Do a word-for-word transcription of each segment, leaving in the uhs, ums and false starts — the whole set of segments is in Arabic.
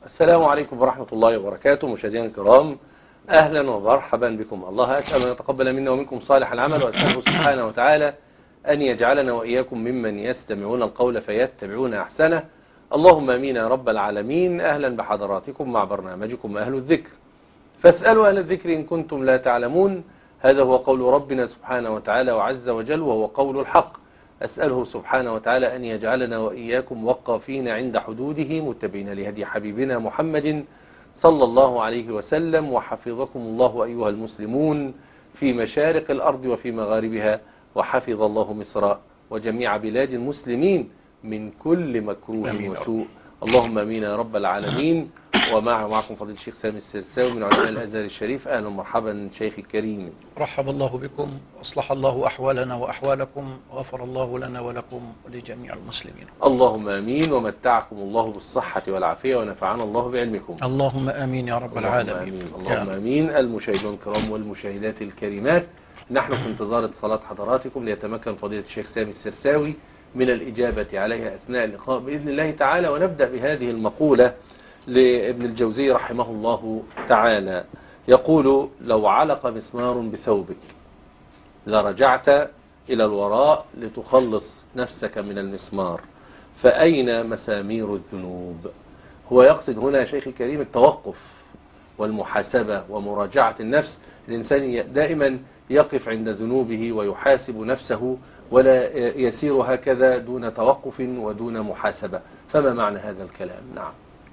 السلام عليكم ورحمة الله وبركاته. مشاهدينا الكرام، أهلا ومرحبا بكم. الله أسأل أن يتقبل منا ومنكم صالح العمل، وأسأله سبحانه وتعالى أن يجعلنا وإياكم ممن يستمعون القول فيتبعون أحسنه. اللهم أمين يا رب العالمين. أهلا بحضراتكم مع برنامجكم أهل الذكر، فاسألوا أهل الذكر إن كنتم لا تعلمون. هذا هو قول ربنا سبحانه وتعالى وعز وجل، وهو قول الحق. أسأله سبحانه وتعالى أن يجعلنا وإياكم وقافين عند حدوده، متبعين لهدي حبيبنا محمد صلى الله عليه وسلم. وحفظكم الله أيها المسلمون في مشارق الأرض وفي مغاربها، وحفظ الله مصر وجميع بلاد المسلمين من كل مكروه وسوء. اللهم امين يا رب العالمين. ومع معكم فضيلة الشيخ سامي السرساوي من علماء الازهر الشريف. اهلا ومرحبا شيخي الكريم. رحب الله بكم، اصلح الله احوالنا واحوالكم، وغفر الله لنا ولكم ولجميع المسلمين. اللهم امين. ومتعكم الله بالصحة والعافية، ونفعنا الله بعلمكم. اللهم امين يا رب العالمين. اللهم امين. اللهم امين. المشاهدون الكرام والمشاهدات الكريمات، نحن في انتظار اتصالات حضراتكم ليتمكن فضيلة الشيخ سامي السرساوي من الإجابة عليها أثناء اللقاء بإذن الله تعالى. ونبدأ بهذه المقولة لابن الجوزي رحمه الله تعالى، يقول: لو علق مسمار بثوبك لرجعت إلى الوراء لتخلص نفسك من المسمار، فأين مسامير الذنوب؟ هو يقصد هنا يا شيخي الكريم التوقف والمحاسبة ومراجعة النفس. الإنسان دائما يقف عند ذنوبه ويحاسب نفسه، ولا يسير هكذا دون توقف ودون محاسبة. فما معنى هذا الكلام؟ نعم.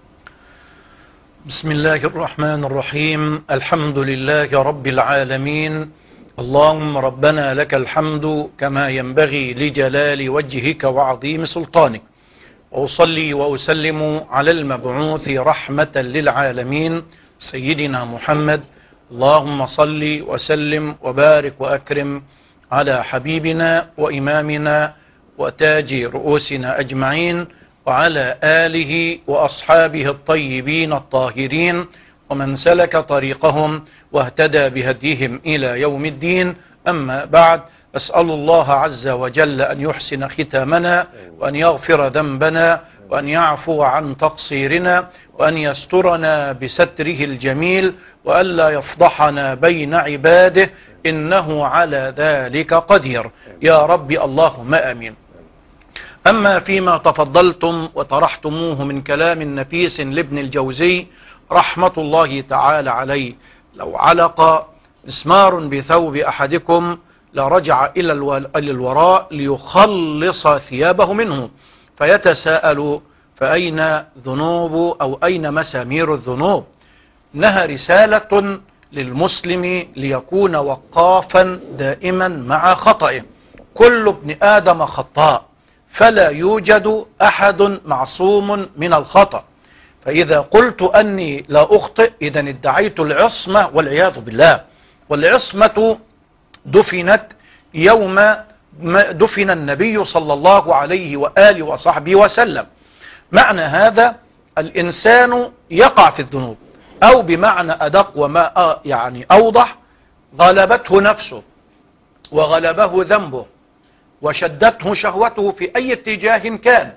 بسم الله الرحمن الرحيم. الحمد لله رب العالمين. اللهم ربنا لك الحمد كما ينبغي لجلال وجهك وعظيم سلطانك، وأصلي وأسلم على المبعوث رحمة للعالمين سيدنا محمد. اللهم صل وسلم وبارك وأكرم على حبيبنا وإمامنا وتاج رؤوسنا أجمعين، وعلى آله وأصحابه الطيبين الطاهرين، ومن سلك طريقهم واهتدى بهديهم إلى يوم الدين. أما بعد، أسأل الله عز وجل أن يحسن ختامنا، وأن يغفر ذنبنا، وأن يعفو عن تقصيرنا، وأن يسترنا بستره الجميل، وأن لا يفضحنا بين عباده، إنه على ذلك قدير يا رب، اللهم آمين. أما فيما تفضلتم وطرحتموه من كلام نفيس لابن الجوزي رحمة الله تعالى عليه: لو علق مسمار بثوب أحدكم لرجع إلى الوراء ليخلص ثيابه منه، فيتساءل فأين ذنوب أو أين مسامير الذنوب؟ إنها رسالة للمسلم ليكون وقافا دائما مع خطئه. كل ابن آدم خطاء، فلا يوجد أحد معصوم من الخطأ. فإذا قلت أني لا أخطئ إذن ادعيت العصمة والعياذ بالله. والعصمة دفنت يوم دفن النبي صلى الله عليه وآله وصحبه وسلم. معنى هذا الإنسان يقع في الذنوب، أو بمعنى أدق وما يعني أوضح، غلبته نفسه وغلبه ذنبه وشدته شهوته في أي اتجاه كان،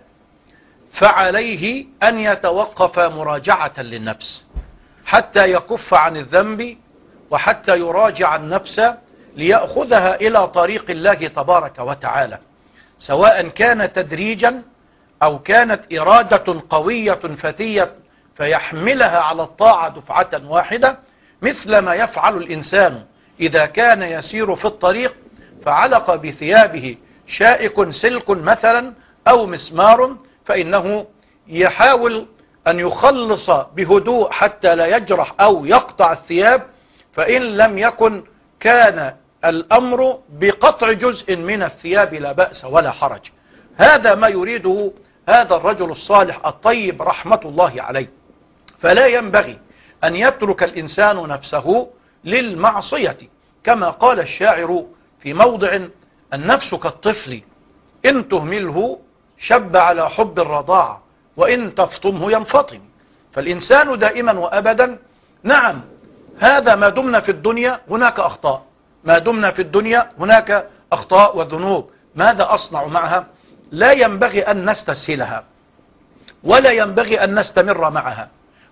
فعليه أن يتوقف مراجعة للنفس حتى يكف عن الذنب، وحتى يراجع النفس ليأخذها إلى طريق الله تبارك وتعالى، سواء كان تدريجا أو كانت إرادة قوية فتية فيحملها على الطاعة دفعة واحدة، مثل ما يفعل الإنسان إذا كان يسير في الطريق فعلق بثيابه شائك سلك مثلا أو مسمار، فإنه يحاول أن يخلص بهدوء حتى لا يجرح أو يقطع الثياب، فإن لم يكن كان الأمر بقطع جزء من الثياب لا بأس ولا حرج. هذا ما يريده هذا الرجل الصالح الطيب رحمة الله عليه. فلا ينبغي أن يترك الإنسان نفسه للمعصية، كما قال الشاعر في موضع: النفس كالطفل إن تهمله شب على حب الرضاعة، وإن تفطمه ينفطم. فالإنسان دائما وأبدا، نعم، هذا ما دمنا في الدنيا هناك أخطاء، ما دمنا في الدنيا هناك أخطاء وذنوب. ماذا أصنع معها؟ لا ينبغي أن نستسهلها، ولا ينبغي أن نستمر معها،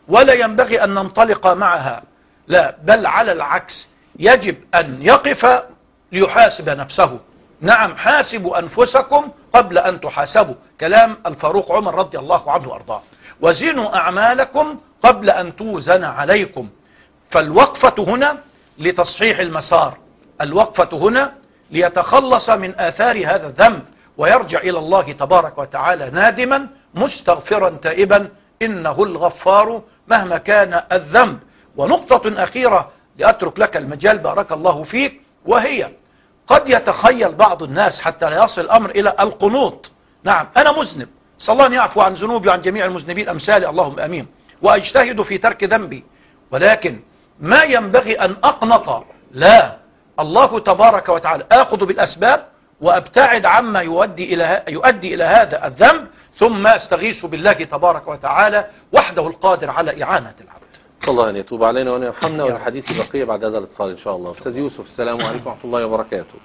ولا ينبغي أن ننطلق معها، لا، بل على العكس، يجب أن يقف ليحاسب نفسه. نعم، حاسبوا أنفسكم قبل أن تحاسبوا، كلام الفاروق عمر رضي الله عنه وأرضاه. وزنوا أعمالكم قبل أن توزن عليكم. فالوقفة هنا لتصحيح المسار، الوقفة هنا ليتخلص من آثار هذا الذنب ويرجع إلى الله تبارك وتعالى نادما مستغفرا تائبا، إنه الغفار مهما كان الذنب. ونقطة أخيرة لأترك لك المجال بارك الله فيك، وهي قد يتخيل بعض الناس حتى لا يصل الأمر إلى القنوط. نعم، أنا مذنب، صلى الله أن يعفو عن ذنوبي وعن جميع المذنبين أمثالي، اللهم أمين، وأجتهد في ترك ذنبي، ولكن ما ينبغي أن أقنط، لا، الله تبارك وتعالى آخذ بالأسباب وأبتعد عما يؤدي إلى يؤدي إلى هذا الذنب، ثم أستغيث بالله تبارك وتعالى وحده القادر على إعانة العبد. صلى الله أن يتوب علينا وأن يرحمنا، والحديث بقية بعد هذا الاتصال إن شاء الله. أستاذ يوسف، السلام عليكم ورحمة الله وبركاته.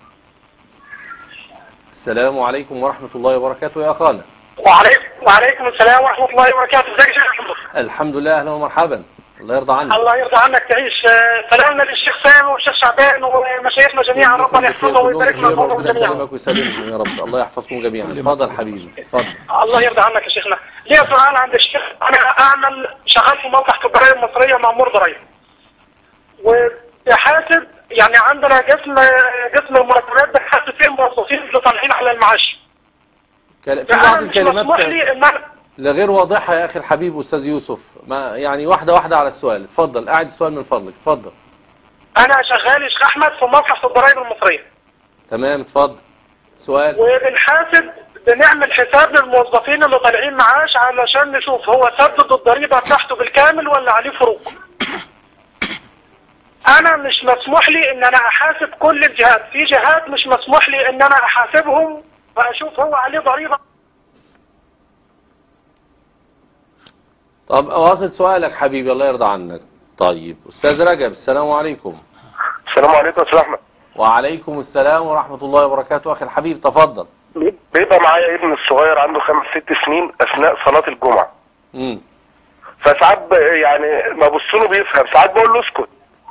السلام عليكم ورحمة الله وبركاته يا أخانا. وعليكم وعليكم السلام ورحمة الله وبركاته. ازيك يا شيخ محمد؟ الحمد لله، أهلا ومرحبا، الله يرضى عنك. الله يرضى عنك تعيش. سلامنا للشيخ سامي والشيخ شعبان ومشايخنا جميعا، ربنا يحفظهم ويبارك لهم جميعا. ويسلمكم يا رب، الله يحفظكم جميعا. اتفضل حبيبي، اتفضل. الله يرضى عنك يا شيخنا. ليه سؤال عند الشيخ. انا اعمل شغال في موقع الضرايب المصريه مأمور ضرايب، وبحاسب يعني عندنا قسم قسم المرتبات بحاسب فيه موظفين اللي طالعين على المعاش. في بعض الكلمات أنا... لا غير واضحة يا أخي الحبيب أستاذ يوسف، ما يعني واحدة واحدة على السؤال. اتفضل، أعد السؤال من فضلك، اتفضل. أنا شغال يا شيخ أحمد في موقع الضرايب المصرية. تمام، اتفضل. سؤال. وبنحاسب، بنعمل حساب للموظفين اللي طالعين معاش علشان نشوف هو سدد الضريبة بتاعته بالكامل ولا عليه فروق. أنا مش مسموح لي إن أنا أحاسب كل الجهات، في جهات مش مسموح لي إن أنا أحاسبهم وأشوف هو عليه ضريبة. طب واصل سؤالك حبيبي، الله يرضى عنك. طيب أستاذ رجب، السلام عليكم. السلام عليكم يا أستاذ أحمد. وعليكم السلام ورحمة الله وبركاته. أخي الحبيب تفضل. بيبقى معايا ابن الصغير عنده خمس ست سنين أثناء صلاة الجمعة. امم فساعات يعني ما بص له بيفهم، ساعات بقول له اسكت.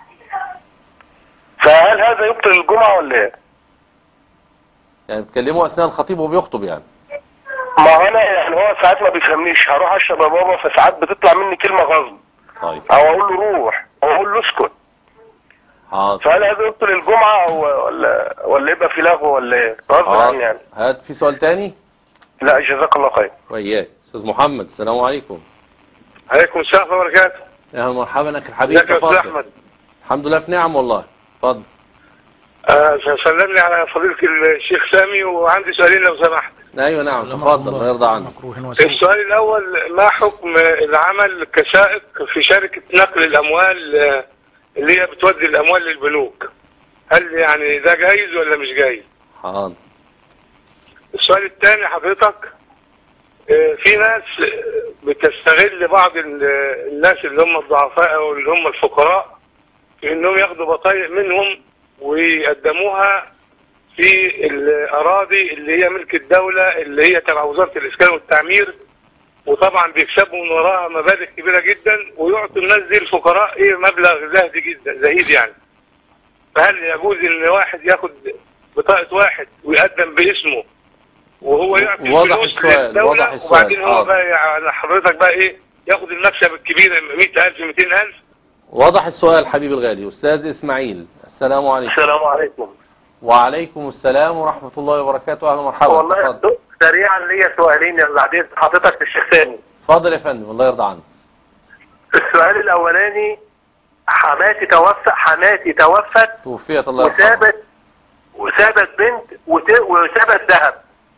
فهل هذا يبطل الجمعة ولا ايه؟ يعني بتكلموا أثناء الخطيب وبيخطب يعني؟ ما انا يعني هو ساعات ما بيفهمنيش، هروح اشرب يا بابا، فساعات بتطلع مني كلمة غصب. طيب. او اقول له روح او اقول له اسكت. حاضر. فهل هذا يبطل الجمعة ولا ولا يبقى في لغو ولا ايه؟ غصب عني يعني. هات في سؤال تاني؟ لا جزاك الله خير. وإياك. أستاذ محمد، السلام عليكم. عليكم السلام ورحمة الله وبركاته. يا مرحبا أخي الحبيب، تفضل. يا أحمد. الحمد لله في نعم والله، اتفضل. آه سلم لي على فضيلة الشيخ سامي، وعندي سؤالين لو سمحت. ايوه نعم تفضل، الله يرضى عنك. السؤال الاول، ما حكم العمل كسائق في شركة نقل الاموال اللي هي بتودي الاموال للبنوك؟ هل يعني ده جايز ولا مش جايز؟ حاضر. السؤال الثاني حضرتك، في ناس بتستغل بعض الناس اللي هم الضعفاء او اللي هم الفقراء في انهم ياخدوا بطايق منهم ويقدموها في الأراضي اللي هي ملك الدولة اللي هي تبع وزارة الإسكان والتعمير، وطبعا بيكسبوا من وراها مبالغ كبيرة جدا، ويعطوا الناس دي الفقراء ايه مبلغ زاهد جدا زهيد يعني. فهل يجوز ان واحد ياخد بطاقة واحد ويقدم باسمه وهو يعطي الفلوس للدولة، وبعدين هو بقى يعني حضرتك بقى ايه ياخد المكسب الكبير مئة ألف مئتين ألف؟ واضح السؤال حبيبي الغالي. أستاذ إسماعيل، السلام عليكم. السلام عليكم. وعليكم السلام ورحمة الله وبركاته. أهلا ومرحبا. والله سريعا ليا سؤالين بعدين حضرتك في الشيخ ثاني. اتفضل يا فندم، الله يرضى عنك. السؤال الأولاني، حماتي توفى حماتي توفت توفيت الله يرحمها، وسابت وسابت بنت وسابت ذهب،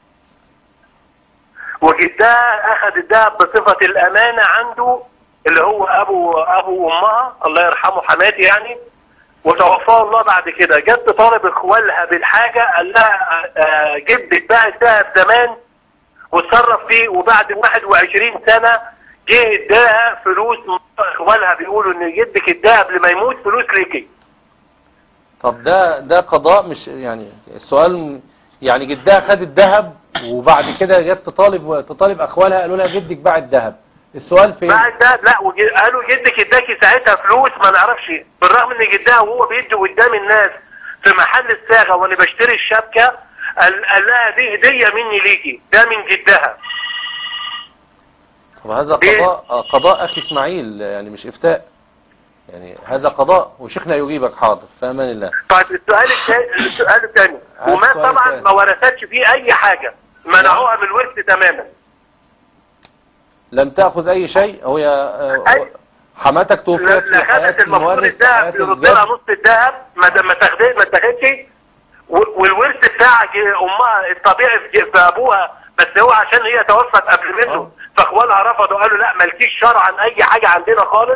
وجدها أخذ الذهب بصفة الأمانة عنده اللي هو أبو أبو أمها الله يرحمه حماتي يعني، وتوفاه الله بعد كده. جت طالب اخوالها بالحاجة، قال لها جدك بقى الذهب زمان وتصرف فيه، وبعد واحد وعشرين سنة جه اداها فلوس. اخوالها بيقولوا ان جدك اداها قبل ما يموت فلوس ليكي. طب ده ده قضاء مش يعني السؤال يعني جدها خد الذهب وبعد كده جت تطالب تطالب اخوالها قالوا لها جدك باع الذهب، السؤال فين؟ بعد ده لا وج- قالوا جدك اداكي ساعتها فلوس ما نعرفش، بالرغم ان جدها وهو بيدي قدام الناس في محل الصاغه وانا بشتري الشبكه، قال, قال لها دي هديه مني ليكي، ده من جدها. طب هذا قضاء آه، قضاء اخي اسماعيل، يعني مش افتاء، يعني هذا قضاء وشيخنا يجيبك. حاضر، في امان الله. طيب السؤال الثاني السؤال الثاني هات وما السؤال طبعا الثاني. ما ورثتش فيه اي حاجه، منعوها من الورث تماما. لم تأخذ أي شيء؟ هو يا أي- حماتك توفيت في لا حياة خدت المفروض المورث، الذهب حياة يرد لها الزوج. نص الذهب، ما دام ما تاخدش ما تاخدش، و- والورث بتاعك امها الطبيعي في في ابوها، بس هو عشان هي توفت قبل منه آه. فاخوالها رفضوا قالوا لا مالكيش شرعا اي حاجه عندنا خالص.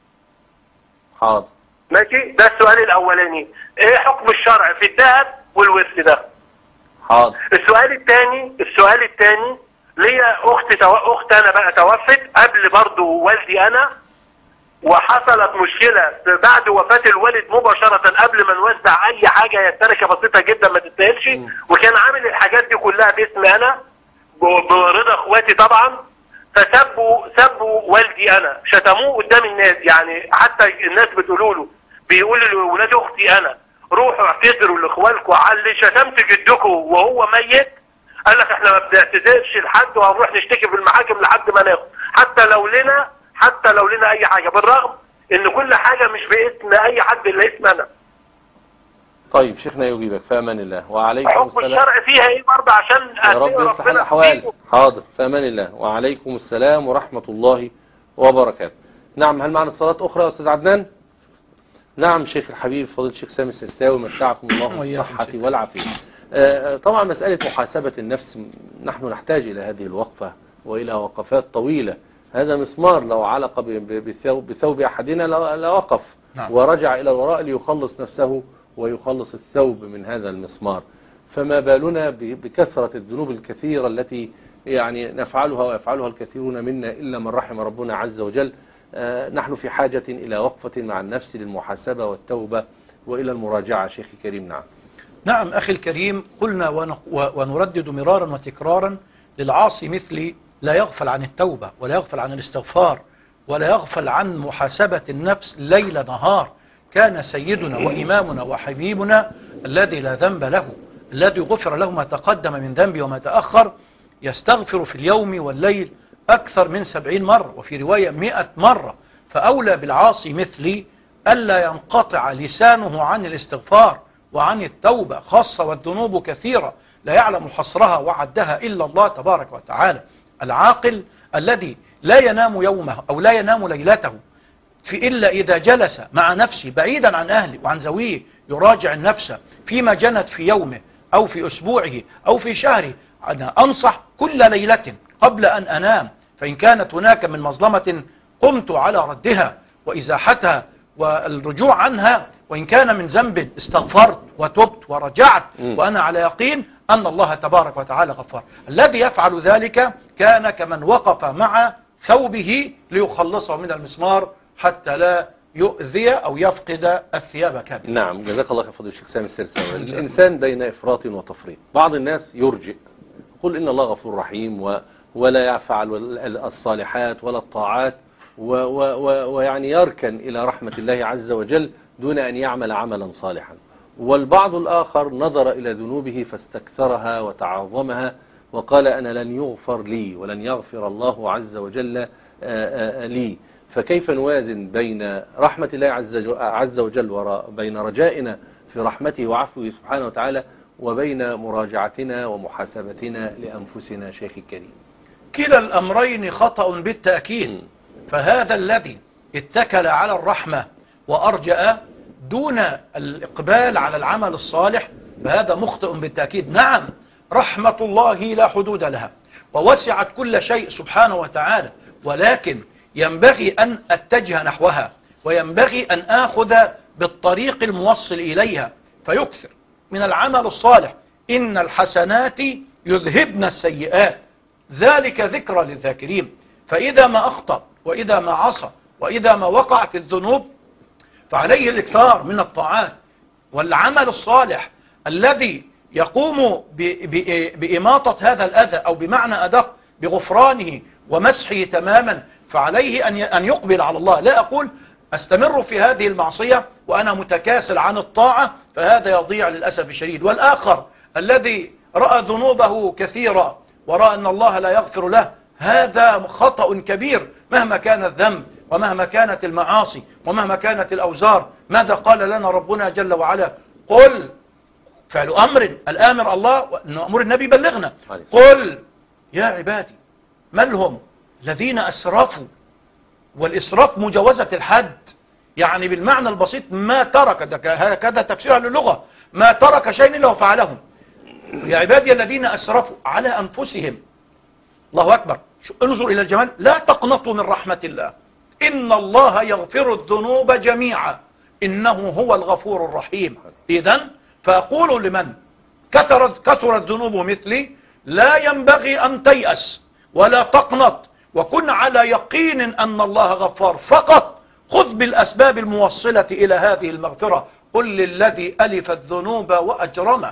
حاضر. ماشي، ده السؤال الاولاني، ايه حكم الشرع في الذهب والورث ده؟ حاضر. السؤال الثاني السؤال الثاني ليا اخت تو... اخت انا بقى توفت قبل برضو والدي انا، وحصلت مشكلة بعد وفاة الوالد مباشرة قبل ما نوزع اي حاجة، هي تركة بسيطة جدا ما تستاهلش، وكان عامل الحاجات دي كلها باسم انا ب- برضا اخواتي طبعا. فسبوا سبوا والدي انا، شتموه قدام الناس، يعني حتى الناس بتقولوا له بيقول لولاد اختي انا روحوا اعتذروا لاخوالكم على اللي شتمت جدكم وهو ميت. قال لك احنا ما بنعتذرش لحد وهنروح نشتكي في المحاكم لحد ما ناخد، حتى لو لنا حتى لو لنا اي حاجه، بالرغم ان كل حاجه مش باسم اي حد الا اسم انا. طيب شيخنا يجيبك، في أمان الله. وعليكم حكم السلام. الشرع فيها ايه برضه عشان يا رب أتقي يصلح ربنا الأحوال. فيه. حاضر، في أمان الله. وعليكم السلام ورحمة الله وبركاته. نعم، هل معنا اتصالات أخرى يا أستاذ عدنان؟ نعم شيخ الحبيب فضيلة الشيخ سامي السرساوي، متعكم الله بالصحة والعافية. آه، طبعا مسألة محاسبة النفس نحن نحتاج إلى هذه الوقفة وإلى وقفات طويلة. هذا مسمار لو علق ب- ب- بثوب, بثوب أحدنا لو- لوقف نعم. ورجع إلى الوراء ليخلص نفسه ويخلص الثوب من هذا المسمار. فما بالنا ب- بكثرة الذنوب الكثيرة التي يعني نفعلها ويفعلها الكثيرون منا إلا من رحم ربنا عز وجل. آه، نحن في حاجة إلى وقفة مع النفس للمحاسبة والتوبة وإلى المراجعة. شيخي كريم. نعم. نعم أخي الكريم، قلنا ون- و- ونردد مرارا وتكرارا للعاصي مثلي لا يغفل عن التوبة ولا يغفل عن الاستغفار ولا يغفل عن محاسبة النفس ليل نهار. كان سيدنا وإمامنا وحبيبنا الذي لا ذنب له، الذي غفر له ما تقدم من ذنبه وما تأخر، يستغفر في اليوم والليل أكثر من سبعين مرة، وفي رواية مئة مرة. فأولى بالعاصي مثلي ألا ينقطع لسانه عن الاستغفار وعن التوبة، خاصة والذنوب كثيرة لا يعلم حصرها وعدها إلا الله تبارك وتعالى. العاقل الذي لا ينام يومه أو لا ينام ليلته في إلا إذا جلس مع نفسه بعيدا عن أهله وعن زويه يراجع النفس فيما جنت في يومه أو في أسبوعه أو في شهره. أنا أنصح كل ليلة قبل أن أنام، فإن كانت هناك من مظلمة قمت على ردها وإزاحتها والرجوع عنها، وإن كان من ذنب استغفرت وتبت ورجعت م. وأنا على يقين أن الله تبارك وتعالى غفار. الذي يفعل ذلك كان كمن وقف مع ثوبه ليخلصه من المسمار حتى لا يؤذي أو يفقد الثياب كاملة. نعم، جزاك الله خير فضيلة الشيخ سامي السرساوي. الإنسان بين إفراط وتفريط. بعض الناس يرجئ يقول إن الله غفور رحيم و ولا يفعل الصالحات ولا الطاعات و و و ويعني يركن إلى رحمة الله عز وجل دون أن يعمل عملا صالحا. والبعض الآخر نظر إلى ذنوبه فاستكثرها وتعظمها وقال أنا لن يغفر لي ولن يغفر الله عز وجل آآ آآ لي. فكيف نوازن بين رحمة الله عز وجل وبين رجائنا في رحمته وعفوه سبحانه وتعالى وبين مراجعتنا ومحاسبتنا لأنفسنا شيخي الكريم؟ كلا الأمرين خطأ بالتأكيد. فهذا الذي اتكل على الرحمة وأرجأ دون الإقبال على العمل الصالح فهذا مخطئ بالتأكيد. نعم، رحمة الله لا حدود لها ووسعت كل شيء سبحانه وتعالى، ولكن ينبغي أن أتجه نحوها وينبغي أن آخذ بالطريق الموصل إليها فيكثر من العمل الصالح. إن الحسنات يذهبن السيئات ذلك ذكرى للذاكرين. فإذا ما أخطأ وإذا ما عصى وإذا ما وقع في الذنوب فعليه الإكثار من الطاعات والعمل الصالح الذي يقوم بإماطة هذا الأذى أو بمعنى أدق بغفرانه ومسحه تماما فعليه أن أن يقبل على الله. لا أقول أستمر في هذه المعصية وأنا متكاسل عن الطاعة، فهذا يضيع للأسف الشديد. والآخر الذي رأى ذنوبه كثيرة ورأى أن الله لا يغفر له، هذا خطأ كبير مهما كان الذنب ومهما كانت المعاصي ومهما كانت الأوزار. ماذا قال لنا ربنا جل وعلا؟ قل، فعل أمر، الآمر الله، نأمر النبي بلغنا، قل يا عبادي من هم الذين أسرفوا. والإسراف مجاوزة الحد، يعني بالمعنى البسيط ما ترك، هكذا تفسيرها للغة، ما ترك شيء إلا وفعله. يا عبادي الذين أسرفوا على أنفسهم. الله أكبر، انظر إلى الجمال. لا تقنطوا من رحمة الله، إن الله يغفر الذنوب جميعا إنه هو الغفور الرحيم. إذن فأقول لمن كثرت كثرت ذنوب مثلي لا ينبغي أن تيأس ولا تقنط، وكن على يقين أن الله غفار. فقط خذ بالأسباب الموصلة إلى هذه المغفرة. قل للذي ألف الذنوب وأجرمه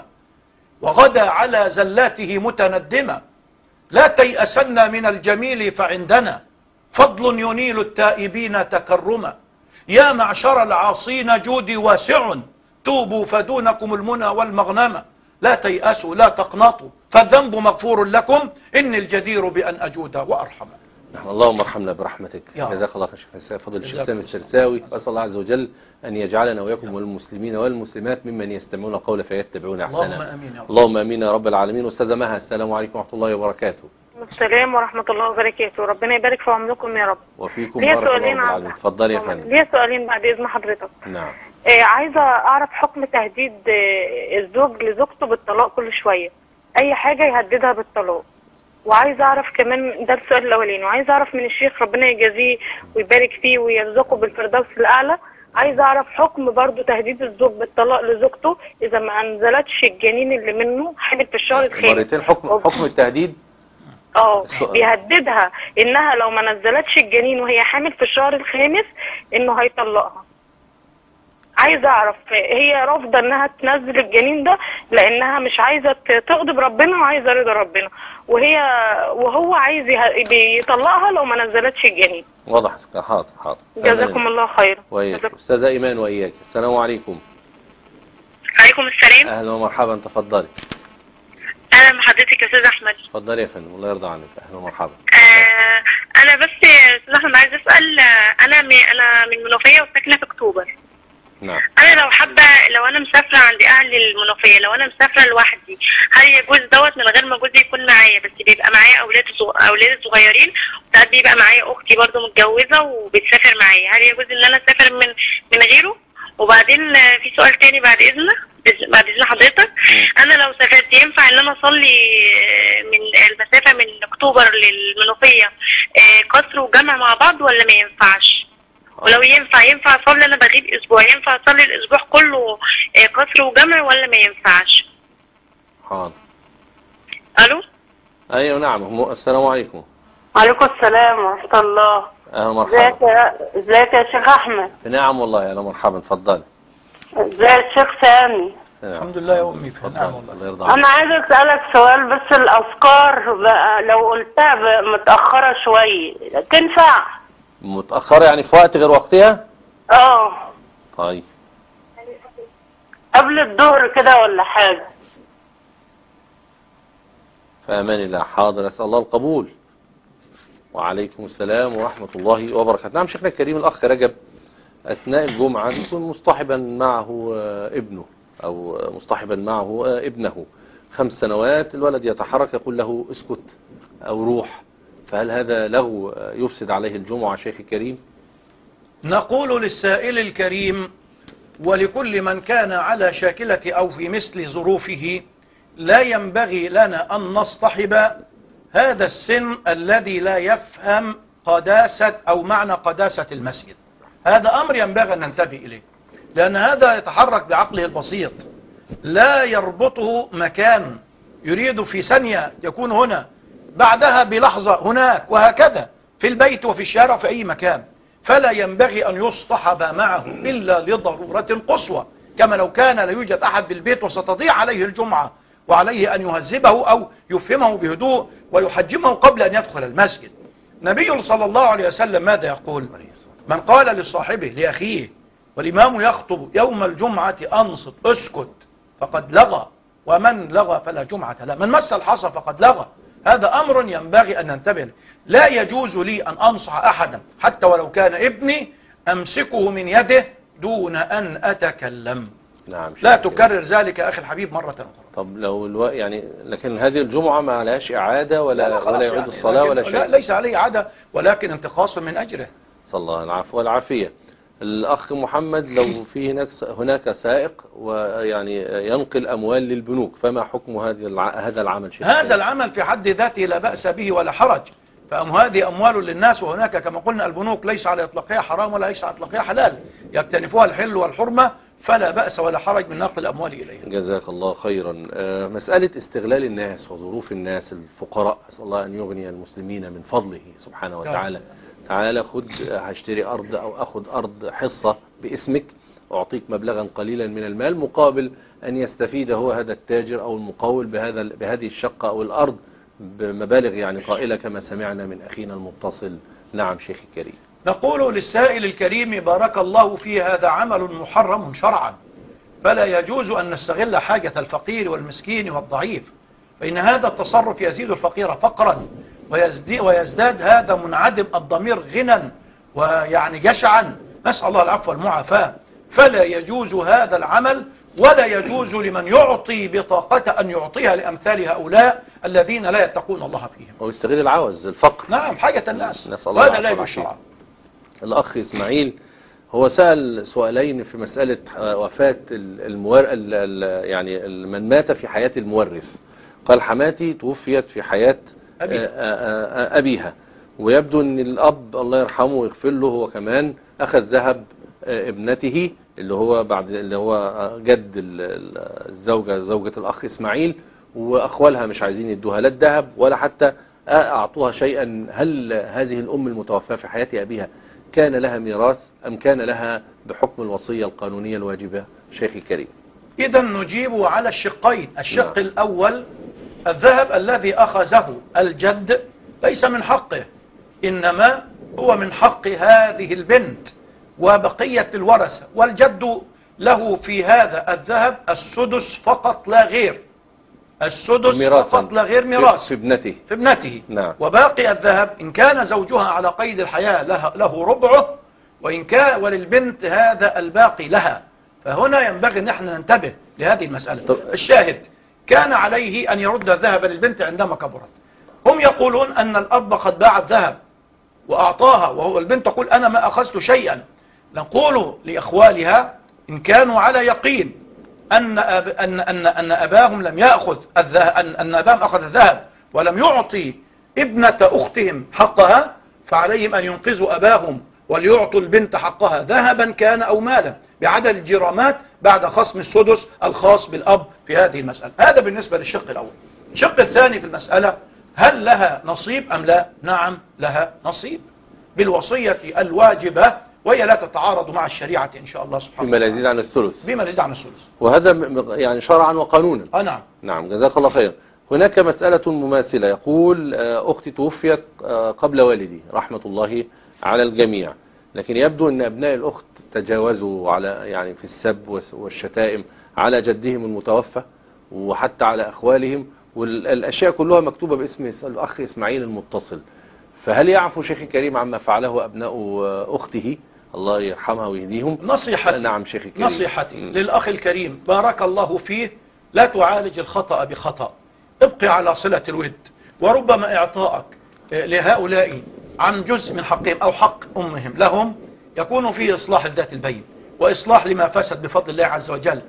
وغدا على زلاته متندما، لا تيأسن من الجميل فعندنا فضل ينيل التائبين تكرما. يا معشر العاصين جودي واسع، توبوا فدونكم المنى والمغنمة. لا تيأسوا لا تقنطوا فالذنب مغفور لكم، إني الجدير بأن أجود وأرحم. اللهم ارحمنا برحمتك. جزاك الله خير فضل الشيخ سامي السرساوي. وأسأل الله عز وجل أن يجعلنا وإياكم والمسلمين والمسلمات ممن يستمعون القول فيتبعون أحسنه. اللهم آمين يا رب. اللهم آمين يا رب العالمين. أستاذة مها، السلام عليكم ورحمة الله وبركاته. السلام ورحمة الله وبركاته. ربنا يبارك في عمركم يا رب. وفيكم بارك الله رب العالمين. اتفضلي يا فندم. ليا سؤالين بعد إذن حضرتك. نعم. آه عايزة أعرف حكم تهديد آه الزوج لزوجته بالطلاق كل شوية، أي حاجة يهددها بالطلاق. وعايزة أعرف كمان، ده السؤال الأولاني، وعايزة أعرف من الشيخ ربنا يجازيه ويبارك فيه ويرزقه بالفردوس الأعلى، عايزة أعرف حكم برضو تهديد الزوج بالطلاق لزوجته إذا ما أنزلتش الجنين اللي منه حامل في الشهر الخامس. مرتين حكم حكم التهديد. اه بيهددها انها لو ما نزلتش الجنين وهي حامل في الشهر الخامس انه هيطلقها. عايزه اعرف هي رافضه انها تنزل الجنين ده لانها مش عايزه تغضب ربنا وعايزه رضا ربنا، وهي وهو عايز يطلقها لو ما نزلتش الجنين. واضح. حاضر حاضر. جزاكم الله خيرا. وإياك استاذه ايمان واياك. السلام عليكم. عليكم السلام. اهلا ومرحبا، تفضلي. اهلا بحضرتك يا استاذ احمد. اتفضلي يا فندم، الله يرضى عنك. اهلا ومرحبا. آه انا بس يا استاذ احمد عايز اسال، انا م... انا من المنوفيه وساكنه في اكتوبر. نعم. انا لو حابه، لو انا مسافره عند اهل المنوفيه، لو انا مسافره لوحدي، هل يجوز دوت من غير ما جوزي يكون معايا، بس بيبقى معايا اولاد صغ... اولاد صغيرين، وساعات بيبقى معايا اختي برضو متجوزه وبتسافر معايا، هل يجوز ان انا اسافر من من غيره؟ وبعدين في سؤال تاني بعد اذنك، بعد اذن حضرتك، انا لو سافرت ينفع ان انا اصلي من المسافه من اكتوبر للمنوفيه قصر وجمع مع بعض ولا ما ينفعش؟ ولو ينفع ينفع اصلي، انا بغيب اسبوع، ينفع اصلي الاسبوع كله قصر وجمع ولا ما ينفعش؟ حاضر. الو. ايوه نعم. السلام عليكم. وعليكم السلام ورحمه الله. اهلا مرحبا. ازيك يا ازيك يا شيخ احمد؟ نعم والله. اهلا مرحبا، اتفضلي. ازاي الشيخ سامي؟ الحمد لله يا امي، في نعم والله. الله يرضى عنك. انا عايز اسالك سؤال بس، الاذكار بقى لو قلتها متاخره شويه تنفع؟ متاخره يعني في وقت غير وقتها؟ اه. طيب. قبل الظهر كده ولا حاجه؟ في امان الله. حاضر، اسال الله القبول. وعليكم السلام ورحمه الله وبركاته. نعم شيخنا الكريم، الاخ رجب اثناء الجمعه يكون مصطحبا معه ابنه او مصطحبا معه ابنه خمس سنوات، الولد يتحرك يقول له اسكت او روح، فهل هذا له يفسد عليه الجمعة شيخ الكريم؟ نقول للسائل الكريم ولكل من كان على شاكلة أو في مثل ظروفه، لا ينبغي لنا أن نصطحب هذا السن الذي لا يفهم قداسة أو معنى قداسة المسجد. هذا أمر ينبغي أن ننتبه إليه، لأن هذا يتحرك بعقله البسيط، لا يربطه مكان، يريد في ثانية يكون هنا، بعدها بلحظة هناك، وهكذا في البيت وفي الشارع وفي أي مكان. فلا ينبغي أن يصطحب معه إلا لضرورة قصوى، كما لو كان لا يوجد أحد بالبيت وستضيع عليه الجمعة، وعليه أن يهذبه أو يفهمه بهدوء ويحجمه قبل أن يدخل المسجد. النبي صلى الله عليه وسلم ماذا يقول؟ من قال لصاحبه لأخيه والإمام يخطب يوم الجمعة أنصت اسكت فقد لغى، ومن لغى فلا جمعة له، من مس الحصى فقد لغى. هذا أمر ينبغي أن ننتبه. لا يجوز لي أن أنصح أحدا حتى ولو كان ابني أمسكه من يده دون أن أتكلم. نعم. لا تكرر ذلك يا أخي الحبيب مرة أخرى. طب لو الو... يعني لكن هذه الجمعة ما عليهاش إعادة ولا لا ولا يعيد يعني الصلاة ولا شيء؟ لا ليس عليه إعادة ولكن انتقاص من أجره. صلى الله العفو والعافية. الأخ محمد لو في هناك هناك سائق ويعني ينقل أموال للبنوك فما حكم هذا الع... هذا العمل شيخ؟ هذا العمل في حد ذاته لا بأس به ولا حرج، فهذه أموال للناس، وهناك كما قلنا البنوك ليس على إطلاقها حرام ولا ليس على إطلاقها حلال، يكتنفوها الحل والحرمة، فلا بأس ولا حرج من نقل الأموال إليها. جزاك الله خيرا. آه مسألة استغلال الناس وظروف الناس الفقراء، أسأل الله أن يغني المسلمين من فضله سبحانه وتعالى. تعالى خد هشتري أرض أو أخذ أرض حصة باسمك، أعطيك مبلغا قليلا من المال مقابل أن يستفيد هو هذا التاجر أو المقاول بهذا بهذه الشقة أو الأرض بمبالغ يعني طائلة كما سمعنا من أخينا المتصل. نعم شيخ الكريم. نقول للسائل الكريم بارك الله فيه هذا عمل محرم شرعا، فلا يجوز أن نستغل حاجة الفقير والمسكين والضعيف، فإن هذا التصرف يزيد الفقير فقرا ويزداد هذا منعدم الضمير غنى ويعني جشعا، نسأل الله العفو والمعافاة. فلا يجوز هذا العمل، ولا يجوز لمن يعطي بطاقة أن يعطيها لأمثال هؤلاء الذين لا يتقون الله فيهم. ويستغل العوز الفقر. نعم حاجة الناس، وهذا لا يجوز شرعا. الأخ إسماعيل هو سأل سؤالين في مسألة وفاة المور... يعني من مات في حياة المورث. قال حماتي توفيت في حياة أبيها, أبيها ويبدو أن الأب الله يرحمه ويغفر له هو كمان أخذ ذهب ابنته اللي هو بعد اللي هو جد الزوجة زوجة الأخ إسماعيل، وأخوالها مش عايزين يدوها لا الذهب ولا حتى أعطوها شيئا. هل هذه الأم المتوفاة في حياة أبيها كان لها ميراث أم كان لها بحكم الوصية القانونية الواجبة شيخ الكريم؟ إذا نجيب على الشقين. الشق نعم. الأول الذهب الذي أخذه الجد ليس من حقه، إنما هو من حق هذه البنت وبقية الورثة، والجد له في هذا الذهب السدس فقط لا غير، السدس فقط لا غير ميراث في ابنته في ابنته نعم. وباقي الذهب إن كان زوجها على قيد الحياة له, له ربعه، وإن كان وللبنت هذا الباقي لها. فهنا ينبغي أن احنا ننتبه لهذه المسألة. طب. الشاهد كان عليه أن يرد الذهب للبنت عندما كبرت. هم يقولون أن الأب قد باع الذهب وأعطاها، وهو البنت تقول أنا ما أخذت شيئا. نقول لأخوالها إن كانوا على يقين أن, أب أن, أن, أن أباهم لم يأخذ الذهب، أن, أن أباهم أخذ الذهب ولم يعطي ابنة أختهم حقها، فعليهم أن ينقذوا أباهم وليعطوا البنت حقها ذهبا كان أو مالا بعدد الجرامات بعد خصم السدس الخاص بالأب في هذه المسألة. هذا بالنسبة للشق الأول. الشق الثاني في المسألة هل لها نصيب أم لا؟ نعم لها نصيب بالوصية الواجبة، وهي لا تتعارض مع الشريعة إن شاء الله سبحانه بما لا يزيد عن الثلث. بما لا يزيد عن الثلث، وهذا يعني شرعا وقانونا. آه نعم. نعم جزاك الله خيرا. هناك مسألة مماثلة، يقول أختي توفيت قبل والدي رحمة الله على الجميع، لكن يبدو أن أبناء الأخت تجاوزوا على يعني في السب والشتائم على جدهم المتوفى وحتى على أخوالهم، والأشياء كلها مكتوبة باسم الأخ إسماعيل المتصل. فهل يعفو شيخ الكريم عما فعله أبناء أخته الله يرحمها ويهديهم؟ نصيحتي نعم شيخ الكريم. نصيحتي م. للأخ الكريم بارك الله فيه، لا تعالج الخطأ بخطأ، ابقي على صلة الود، وربما إعطائك لهؤلاء عن جزء من حقهم أو حق أمهم لهم يكون فيه إصلاح الذات البين وإصلاح لما فسد بفضل الله عز وجل.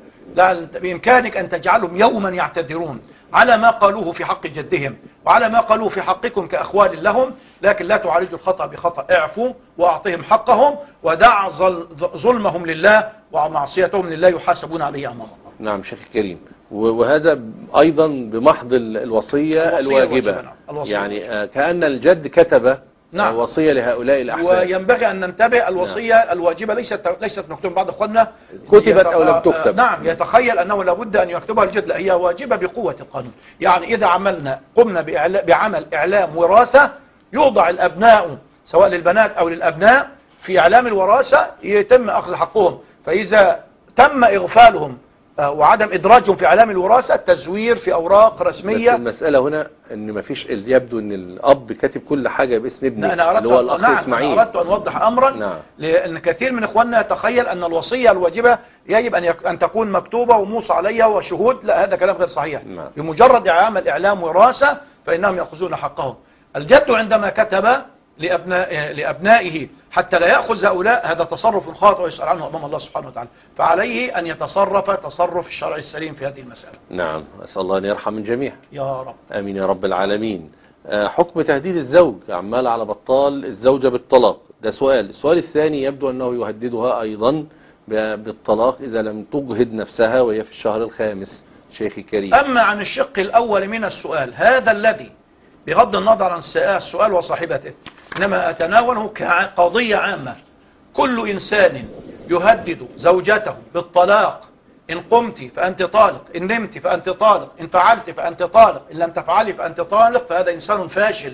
بإمكانك أن تجعلهم يوما يعتذرون على ما قالوه في حق جدهم وعلى ما قالوه في حقكم كأخوال لهم، لكن لا تعالجوا الخطأ بخطأ. اعفوا وأعطهم حقهم ودع ظلمهم لله ومعصيتهم لله يحاسبون عليه أمام الله. نعم شيخ الكريم. وهذا أيضا بمحض الوصية, الوصية الواجبة. الوصية يعني الوصية. كأن الجد كتب نعم. وصية لهؤلاء الأحباب، وينبغي أن ننتبه الوصية نعم. الواجبة ليست ليست مكتوبة. بعض أخواننا كتبت أو لم تكتب نعم يتخيل أنه لابد أن يكتبها الجد، لا هي واجبة بقوة القانون. يعني إذا عملنا قمنا بعمل إعلام وراثة يوضع الأبناء سواء للبنات أو للأبناء في إعلام الوراثة يتم أخذ حقهم. فإذا تم إغفالهم وعدم إدراجهم في إعلام الوراثة تزوير في أوراق رسمية. بس المسألة هنا أن مفيش، يبدو أن الأب كاتب كل حاجة باسم ابنه أنا أردت اللي هو الأخ نعم إسماعيل. أنا أردت أن أوضح أمرا. نعم. لأن كثير من إخواننا يتخيل أن الوصية الواجبة يجب أن يك... أن تكون مكتوبة وموصى عليها وشهود. لا، هذا كلام غير صحيح. نعم. بمجرد عمل إعلام وراثة فإنهم يأخذون حقهم. الجد عندما كتب لأبناء لأبنائه حتى لا يأخذ هؤلاء، هذا تصرف خاطئ ويسأل عنه أمام الله سبحانه وتعالى، فعليه أن يتصرف تصرف الشرع السليم في هذه المسألة. نعم، أسأل الله أن يرحم الجميع يا رب. آمين يا رب العالمين. حكم تهديد الزوج عمال على بطال الزوجة بالطلاق، ده سؤال. السؤال الثاني يبدو أنه يهددها أيضا بالطلاق إذا لم تجهد نفسها وهي في الشهر الخامس. شيخي الكريم، أما عن الشق الأول من السؤال، هذا الذي بغض النظر عن السؤال وصاحبته إنما أتناوله كقضية عامة، كل إنسان يهدد زوجته بالطلاق، إن قمت فأنت طالق، إن نمت فأنت طالق، إن فعلت فأنت طالق، إن لم تفعلي فأنت طالق، فهذا إنسان فاشل،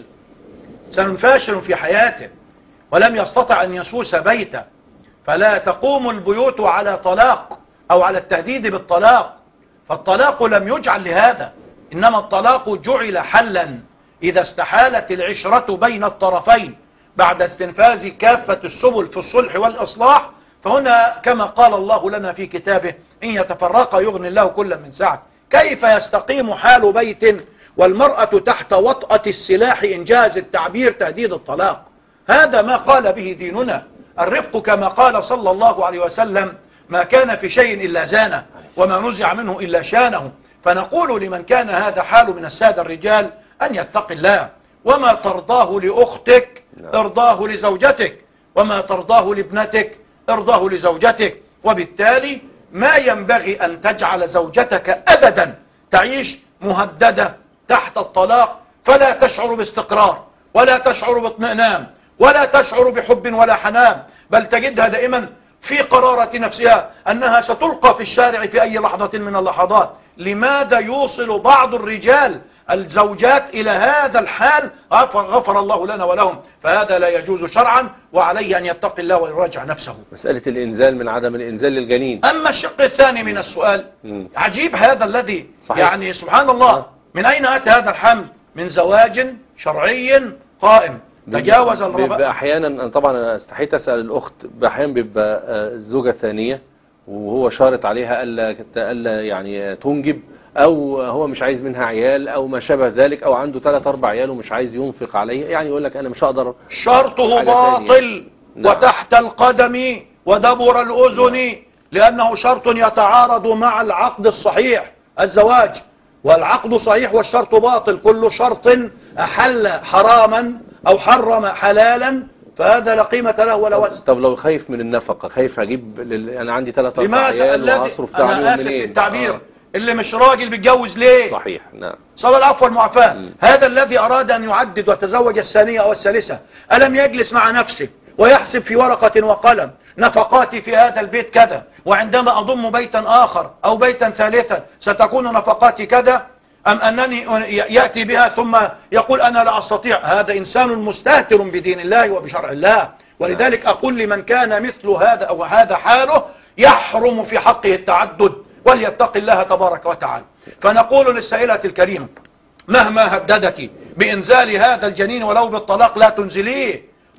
إنسان فاشل في حياته ولم يستطع أن يسوس بيته. فلا تقوم البيوت على طلاق أو على التهديد بالطلاق، فالطلاق لم يجعل لهذا، إنما الطلاق جعل حلا إذا استحالت العشرة بين الطرفين بعد استنفاذ كافة السبل في الصلح والإصلاح. فهنا كما قال الله لنا في كتابه إن يتفرقا يغني الله كلا من سعته. كيف يستقيم حال بيت والمرأة تحت وطأة السلاح إن جاز التعبير تهديد الطلاق؟ هذا ما قال به ديننا. الرفق كما قال صلى الله عليه وسلم ما كان في شيء إلا زانه وما نزع منه إلا شانه. فنقول لمن كان هذا حاله من السادة الرجال أن يتقي الله، وما ترضاه لأختك ارضاه لزوجتك، وما ترضاه لابنتك ارضاه لزوجتك. وبالتالي ما ينبغي أن تجعل زوجتك أبدا تعيش مهددة تحت الطلاق، فلا تشعر باستقرار ولا تشعر باطمئنان ولا تشعر بحب ولا حنان، بل تجدها دائما في قرارة نفسها أنها ستلقى في الشارع في أي لحظة من اللحظات. لماذا يوصل بعض الرجال الزوجات إلى هذا الحال؟ غفر الله لنا ولهم. فهذا لا يجوز شرعا، وعليه أن يتقي الله ويراجع نفسه. مسألة الإنزال من عدم الإنزال للجنين. أما الشق الثاني من السؤال، مم. عجيب هذا الذي صحيح. يعني سبحان الله، من أين أتى هذا الحمل؟ من زواج شرعي قائم تجاوز الربع. بيبقى أحيانا، طبعا أنا استحيت أسأل الأخت، أحيانا بيبقى الزوجة ثانية وهو شارط عليها ألا ألا يعني تنجب، أو هو مش عايز منها عيال أو ما شابه ذلك، أو عنده ثلاث أربع عيال ومش عايز ينفق عليها، يعني يقول لك أنا مش هقدر. شرطه باطل. نعم. وتحت القدم ودبر الأذن. نعم. لأنه شرط يتعارض مع العقد الصحيح الزواج، والعقد صحيح والشرط باطل. كل شرط أحل حراما أو حرم حلالا فهذا لا قيمة له ولا وزن. طب لو خايف من النفقة، خايف أجيب لل... أنا عندي ثلاث أربع عيال وأصرف عليهم منين؟ أنا آسف في التعبير. آه. اللي مش راجل بيتجوز ليه؟ صحيح. نعم. صلى العفو والمعافاة. هذا الذي أراد أن يعدد وتزوج الثانية أو الثالثة ألم يجلس مع نفسه ويحسب في ورقة وقلم نفقاتي في هذا البيت كذا، وعندما أضم بيتا آخر أو بيتا ثالثا ستكون نفقاتي كذا، أم أنني يأتي بها ثم يقول أنا لا أستطيع؟ هذا إنسان مستهتر بدين الله وبشرع الله. ولذلك أقول لمن كان مثل هذا أو هذا حاله يحرم في حقه التعدد، وليتق الله تبارك وتعالى. فنقول للسائلة الكريمة مهما هددك بإنزال هذا الجنين ولو بالطلاق لا تنزليه.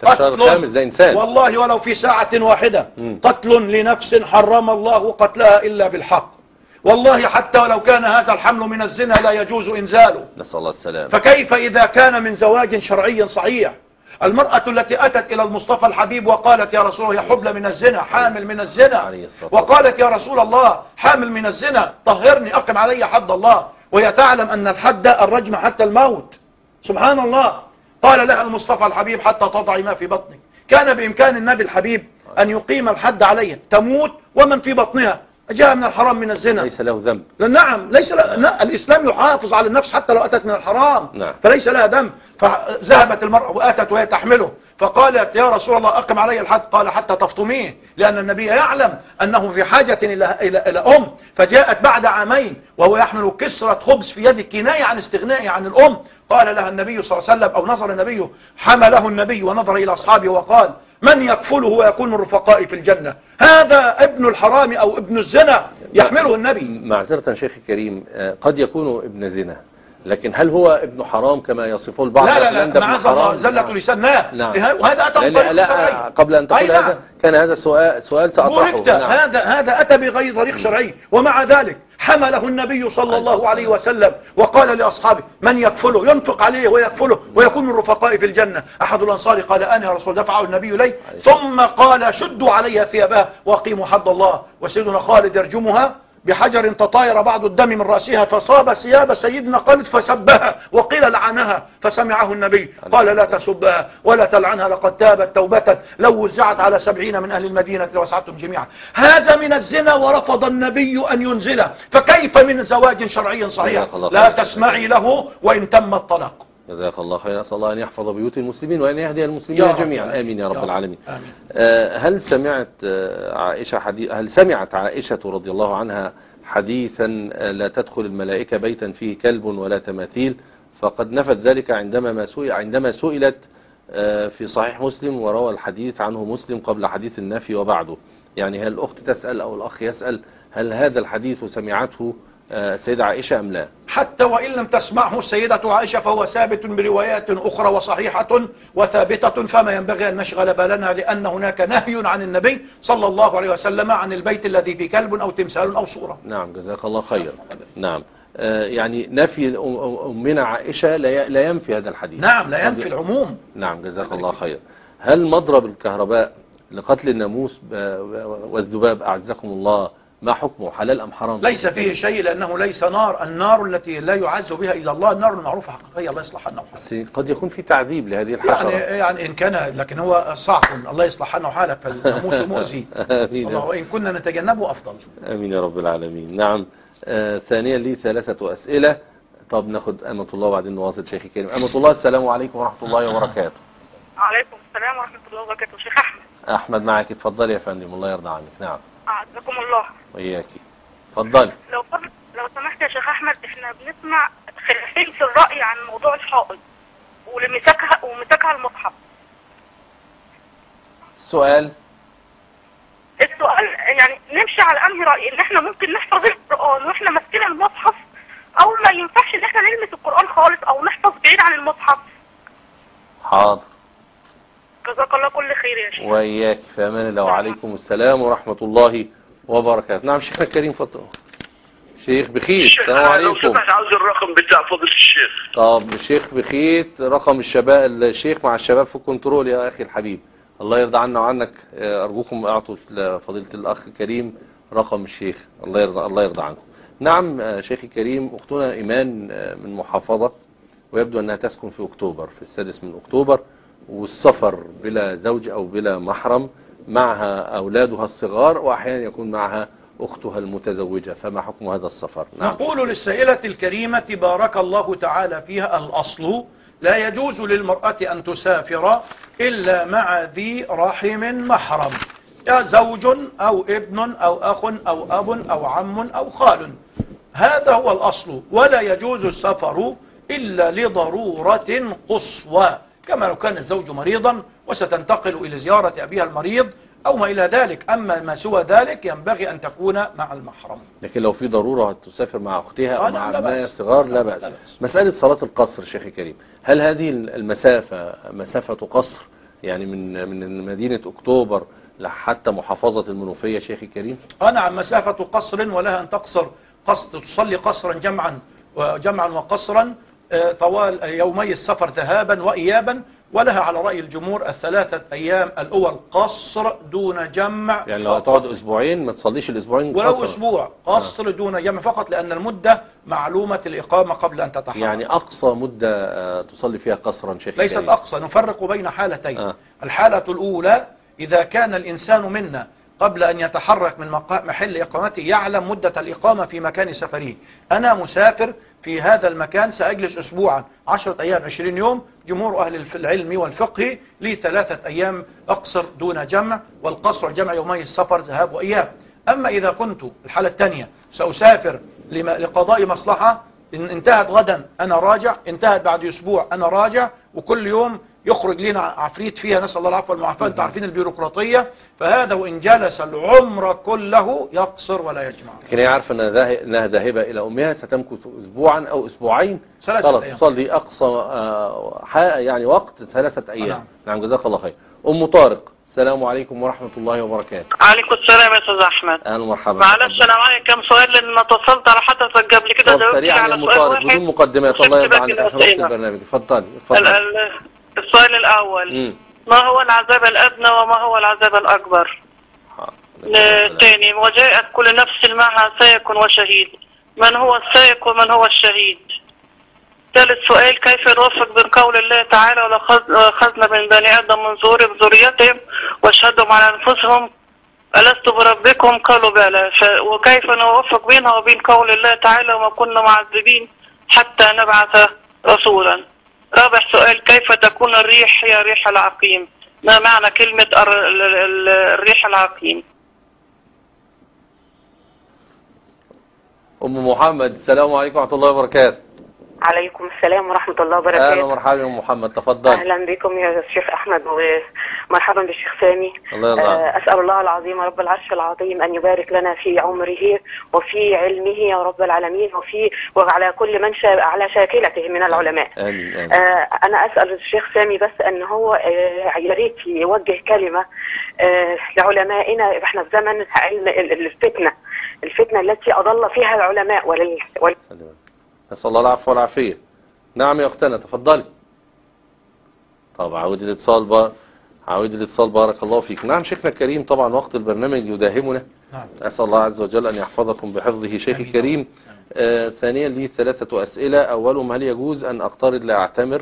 قتل والله ولو في ساعة واحدة. م. قتل لنفس حرم الله قتلها إلا بالحق. والله حتى ولو كان هذا الحمل من الزنا لا يجوز إنزاله. نسأل الله السلام. فكيف إذا كان من زواج شرعي صحيح؟ المرأة التي أتت إلى المصطفى الحبيب وقالت يا رسول الله يا حبل من الزنا، حامل من الزنا، وقالت يا رسول الله حامل من الزنا طهرني أقم علي حد الله، وهي تعلم أن الحد الرجم حتى الموت. سبحان الله. قال لها المصطفى الحبيب حتى تضعي ما في بطنك. كان بإمكان النبي الحبيب أن يقيم الحد عليها تموت ومن في بطنها جاء من الحرام من الزنا ليس له ذنب. نعم ليس له. لا. الإسلام يحافظ على النفس حتى لو أتت من الحرام. نعم. فليس لها ذنب. فذهبت المرأة وآتت وهي تحمله فقالت يا رسول الله أقم علي الحد، قال حتى تفطميه، لأن النبي يعلم أنه في حاجة إلى, إلى, إلى أم. فجاءت بعد عامين وهو يحمل كسرة خبز في يده كناية عن استغنائه عن الأم. قال لها النبي صلى الله عليه وسلم، أو نظر النبي، حمله النبي ونظر إلى أصحابه وقال من يكفله ويكون الرفقاء في الجنة؟ هذا ابن الحرام أو ابن الزنا يحمله النبي. معذرة شيخ الكريم، قد يكون ابن زنا، لكن هل هو ابن حرام كما يصفه البعض؟ لا لا لا، معاذ الله، زلة لسان. نعم، وهذا أتى بطريق شرعي. قبل أن تقول هذا كان هذا سؤال سؤال سأطرحه. نعم. هذا هذا أتى بغير طريق شرعي، ومع ذلك حمله النبي صلى الله عليه وسلم وقال لأصحابه من يكفله، ينفق عليه ويكفله ويكون الرفقاء في الجنة. أحد الأنصار قال أنا يا رسول، دفعه النبي لي، ثم قال شدوا عليها ثيابها وأقيموا حد الله. وسيدنا خالد يرجمها بحجر تطاير بعض الدم من رأسها فصاب ثياب سيدنا خالد فسبها، وقيل لعنها، فسمعه النبي قال لا تسبها ولا تلعنها، لقد تابت توبة لو وزعت على سبعين من أهل المدينة لوسعتهم جميعا. هذا من الزنا ورفض النبي أن ينزله، فكيف من زواج شرعي صحيح؟ لا تسمعي له وإن تم الطلاق. جزاك الله خير. أسأل الله أن يحفظ بيوت المسلمين وأن يهدي المسلمين جميعا، آمين يا رب العالمين. آه هل سمعت آه عائشة حديث هل سمعت عائشة رضي الله عنها حديثا آه لا تدخل الملائكة بيتا فيه كلب ولا تماثيل؟ فقد نفت ذلك عندما ما سئل عندما سئلت آه في صحيح مسلم، وروى الحديث عنه مسلم قبل حديث النفي وبعده. يعني هل الأخت تسأل أو الأخ يسأل هل هذا الحديث سمعته السيدة عائشة أم لا؟ حتى وإن لم تسمعه السيدة عائشة فهو ثابت بروايات أخرى وصحيحة وثابتة، فما ينبغي أن نشغل بالنا، لأن هناك نهي عن النبي صلى الله عليه وسلم عن البيت الذي فيه كلب أو تمثال أو صورة. نعم جزاك الله خير. نعم آه يعني نفي أمنا عائشة لا ينفي هذا الحديث. نعم لا ينفي العموم. نعم جزاك الله خير. هل مضرب الكهرباء لقتل الناموس والذباب أعزكم الله ما حكمه، حلال أم حرام؟ ليس فيه شيء، لأنه ليس نار. النار التي لا يعز بها إلا الله النار المعروفة حقيقية، الله يصلح لنا وحالك. قد يكون في تعذيب لهذه الحشرة يعني, يعني إن كان، لكن هو صعب، الله يصلح لنا وحالك، فالناموس مؤذي وإن كنا نتجنبه أفضل. أمين يا رب العالمين. نعم آه ثانيا لي ثلاثة أسئلة. طب ناخد أمة الله وبعدين نواصل. شيخي الكريم أمة الله، السلام عليكم ورحمة الله وبركاته. وعليكم السلام ورحمة الله وبركاته. شيخ أحمد. أحمد معك، اتفضلي يا فندم، الله يرضى عنك. نعم أعزكم الله. وإياكي، اتفضلي. لو لو سمحت يا شيخ أحمد، احنا بنسمع خلافين في الرأي عن موضوع الحائض ولمسكها ومسكها المصحف. السؤال السؤال يعني نمشي على أنهي رأي، ان احنا ممكن نحفظ القرآن واحنا ماسكين المصحف، او ما ينفعش ان احنا نلمس القرآن خالص او نحفظ بعيد عن المصحف؟ حاضر، جزاك الله كل خير يا شيخ. وإياك، في أمان الله. وعليكم السلام ورحمة الله وبركاته. نعم شيخنا الكريم، فترة شيخ بخيت، السلام عليكم. لو سمحت عاوز الرقم بتاع فضيلة الشيخ. طب الشيخ بخيت، رقم الشباب الشيخ مع الشباب في الكنترول يا أخي الحبيب، الله يرضى عنا وعنك. أرجوكم أعطوا لفضيلة الأخ الكريم رقم الشيخ، الله يرضى الله يرضى عنكم. نعم شيخي الكريم، أختنا إيمان من محافظة، ويبدو أنها تسكن في أكتوبر، في السادس من أكتوبر، والسفر بلا زوج أو بلا محرم، معها أولادها الصغار، وأحيانا يكون معها أختها المتزوجة، فما حكم هذا السفر؟ نعم. نقول للسائلة الكريمة بارك الله تعالى فيها، الأصل لا يجوز للمرأة أن تسافر إلا مع ذي رحم محرم، يا زوج أو ابن أو أخ أو أب أو عم أو خال، هذا هو الأصل. ولا يجوز السفر إلا لضرورة قصوى، كما لو كان الزوج مريضا وستنتقل إلى زيارة أبيها المريض أو ما إلى ذلك. أما ما سوى ذلك ينبغي أن تكون مع المحرم. لكن لو في ضرورة تسافر مع أختها أو مع أبنائها الصغار لا بأس. مسألة صلاة القصر شيخي كريم، هل هذه المسافة مسافة قصر، يعني من من مدينة أكتوبر لحتى محافظة المنوفية شيخي كريم؟ أنا عن مسافة قصر، ولها أن تقصر قصر، تصلي قصرا جمعا وجمعا وقصرا طوال يومي السفر ذهابا وإيابا، ولها على رأي الجمهور الثلاثة أيام الأول قصر دون جمع. يعني لو هتقعد أسبوعين ما تصليش الأسبوعين ولو قصر. أسبوع قصر آه. دون جمع فقط، لأن المدة معلومة الإقامة قبل أن تتحرك. يعني أقصى مدة تصلي فيها قصرا شيخ؟ ليست أقصى، نفرق بين حالتين. آه. الحالة الأولى إذا كان الإنسان منا قبل أن يتحرك من محل إقامته يعلم مدة الإقامة في مكان سفره. أنا مسافر في هذا المكان، سأجلس أسبوعا، عشرة أيام، عشرين يوم. جمهور أهل العلم والفقه لي ثلاثة أيام أقصر دون جمع، والقصر جمع يومي السفر ذهاب وإياب. أما إذا كنت الحالة الثانية سأسافر لقضاء مصلحة، إن انتهت غدا أنا راجع، انتهت بعد أسبوع أنا راجع، وكل يوم يخرج لنا عفريت فيها، نسأل الله العفو والمعافاة، انتم عارفين البيروقراطية. فهذا وإن جلس العمر كله يقصر ولا يجمع. لكن هي عارفة أنها ذاهبة إلى أمها ستمكث أسبوعا أو أسبوعين، خلاص تصلي أقصى آه يعني وقت ثلاثة أيام. نعم, نعم جزاك الله خير. أم طارق، السلام عليكم ورحمة الله وبركاته. عليكم السلام يا أستاذ أحمد. أهلا ومرحبا. معلش أنا معايا كم سؤال لأن اتصلت على حضرتك قبل كده، جاوبت على سؤال واحد بدون مقدمات. الله يرضى عنك في وقت البرنامج. اتفضلي. السؤال الأول، م. ما هو العذاب الأدنى وما هو العذاب الأكبر؟ الثاني، وجاءت كل نفس معها سائق وشهيد، من هو السائق ومن هو الشهيد؟ ثالث سؤال، كيف نوفق بين قول الله تعالى ولأخذنا من بني آدم من ظهورهم ذريتهم واشهدهم على أنفسهم ألست بربكم قالوا بلى، وكيف نوفق بينها وبين قول الله تعالى وما كنا معذبين حتى نبعث رسولا؟ رابع سؤال، كيف تكون الريح هي ريح العقيم؟ ما معنى كلمة الريح العقيم؟ أم محمد، السلام عليكم ورحمة الله وبركاته. عليكم السلام ورحمة الله وبركاته. أهلا ومرحبا يا أم محمد، تفضل. أهلا بكم يا شيخ أحمد ومرحبا بالشيخ سامي. الله يرضى. أسأل الله العظيم رب العرش العظيم أن يبارك لنا في عمره وفي علمه يا رب العالمين، وفي وعلى كل من شا على شاكلته من العلماء. آمين آمين. أنا أسأل الشيخ سامي بس أن هو يا ريت يوجه كلمة لعلمائنا. احنا في زمن الفتنة الفتنة التي أضل فيها العلماء ولل ول... نسأل الله العفو والعافية. نعم يا أختنا، تفضلي. طب عاود الاتصال بقى، عاود الاتصال، بارك الله فيك. نعم شيخنا الكريم، طبعا وقت البرنامج يداهمنا. نعم. أسأل الله عز وجل أن يحفظكم بحفظه شيخ الكريم. آه ثانيا لي ثلاثة أسئلة. أولهم، هل يجوز أن أقترض لأعتمر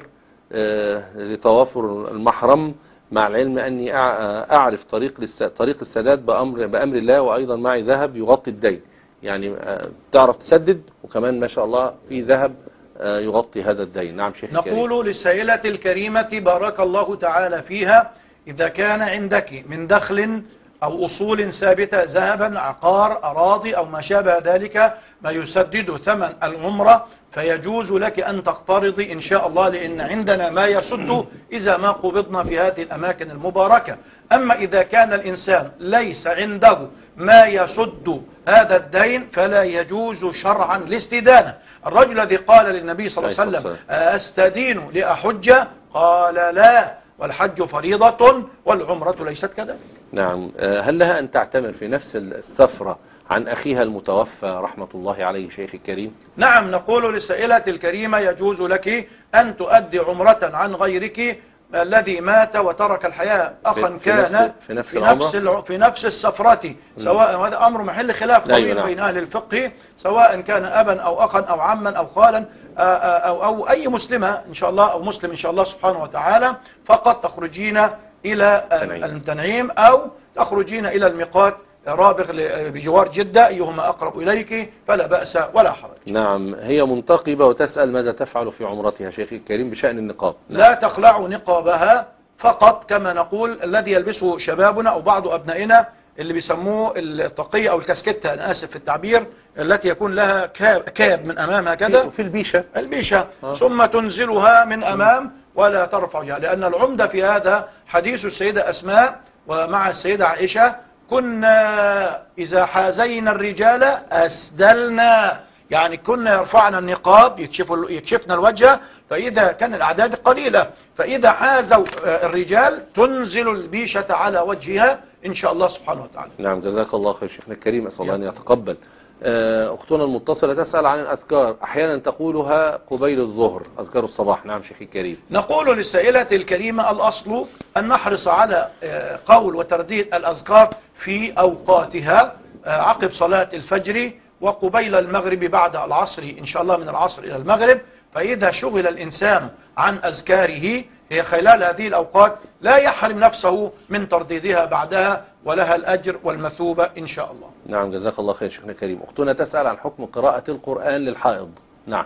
آه لتوافر المحرم، مع العلم أني أعرف طريق طريق السداد بأمر بأمر الله، وأيضا معي ذهب يغطي الدين، يعني تعرف تسدد وكمان ما شاء الله في ذهب يغطي هذا الدين. نعم شيخ الكريم. نقول للسائلة الكريمة بارك الله تعالى فيها، إذا كان عندك من دخل أو أصول ثابتة، ذهبا، عقار، أراضي أو ما شابه ذلك، ما يسدد ثمن العمرة، فيجوز لك أن تقترضي إن شاء الله، لأن عندنا ما يسد إذا ما قبضنا في هذه الأماكن المباركة. أما إذا كان الإنسان ليس عنده ما يسد هذا الدين فلا يجوز شرعا الاستدانة. الرجل الذي قال للنبي صلى الله عليه وسلم أستدين لأحج؟ قال لا، والحج فريضة والعمرة ليست كذلك. نعم. هل لها أن تعتمر في نفس السفرة عن أخيها المتوفى رحمة الله عليه شيخ الكريم؟ نعم، نقول للسائلة الكريمة يجوز لك أن تؤدي عمرة عن غيرك الذي مات وترك الحياة، أخا في كان نفس في نفس, في نفس, في نفس السفرة، سواء هذا أمر محل خلاف طويل بين أهل الفقه، سواء كان أبا أو أخا أو عما أو خالا أو, أو أي مسلمة إن شاء الله، أو مسلم إن شاء الله سبحانه وتعالى، فقط تخرجين إلى التنعيم أو تخرجين إلى الميقات رابغ بجوار جدة، أيهما أقرب إليك فلا بأس ولا حرج. نعم. هي منتقبة وتسأل ماذا تفعل في عمرتها شيخ الكريم بشأن النقاب؟ نعم. لا تخلع نقابها فقط، كما نقول الذي يلبسه شبابنا أو بعض أبنائنا اللي بيسموه الطاقية أو الكاسكتة، أنا آسف في التعبير، التي يكون لها كاب, كاب من أمامها كذا، في البيشة البيشة آه. ثم تنزلها من أمام ولا ترفعها، لأن العمدة في هذا حديث السيدة أسماء ومع السيدة عائشة، كنا إذا حازينا الرجال أسدلنا، يعني كنا يرفعنا النقاب يكشفنا الوجه، فإذا كان الأعداد قليلة، فإذا حازوا الرجال تنزل البيشة على وجهها إن شاء الله سبحانه وتعالى. نعم جزاك الله خير شيخنا الكريم، أسأل الله أن يتقبل. أختنا المتصلة تسأل عن الأذكار، أحيانا تقولها قبيل الظهر، أذكار الصباح. نعم شيخي الكريم. نقول للسائلة الكريمة الأصل أن نحرص على قول وترديد الأذكار في أوقاتها، عقب صلاة الفجر وقبيل المغرب بعد العصر إن شاء الله، من العصر إلى المغرب، فإذا شغل الإنسان عن أذكاره هي خلال هذه الأوقات لا يحرم نفسه من ترديدها بعدها، ولها الأجر والمثوبة إن شاء الله. نعم جزاك الله خير شيخنا الكريم. أختنا تسأل عن حكم قراءة القرآن للحائض. نعم.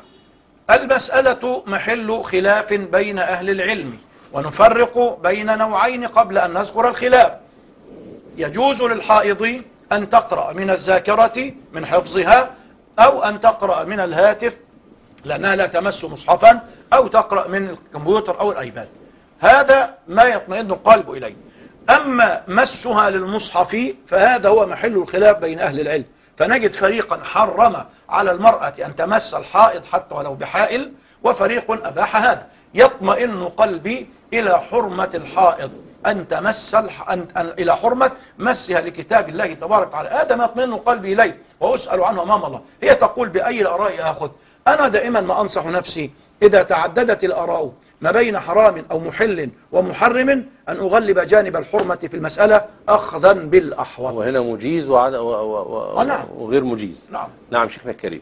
المسألة محل خلاف بين أهل العلم، ونفرق بين نوعين قبل أن نذكر الخلاف. يجوز للحائض أن تقرأ من الذاكرة من حفظها، أو أن تقرأ من الهاتف لأنها لا تمس مصحفا، أو تقرأ من الكمبيوتر أو الأيباد. هذا ما يطمئن القلب إليه. أما مسها للمصحف فهذا هو محل الخلاف بين أهل العلم، فنجد فريقا حرم على المرأة أن تمس الحائض حتى ولو بحائل، وفريق أباح هذا. يطمئن قلبي إلى حرمة الحائض أن تمس الح... أن... أن... إلى حرمة مسها لكتاب الله تبارك وتعالى. هذا ما يطمئن قلبي إليه وأسأل عنه أمام الله. هي تقول بأي الآراء آخذ؟ أنا دائما ما أنصح نفسي إذا تعددت الآراء ما بين حرام أو محل ومحرم أن أغلب جانب الحرمة في المسألة أخذا بالأحوط. وهنا مجيز وعد... و... و... و... نعم. وغير مجيز. نعم. نعم شيخنا الكريم.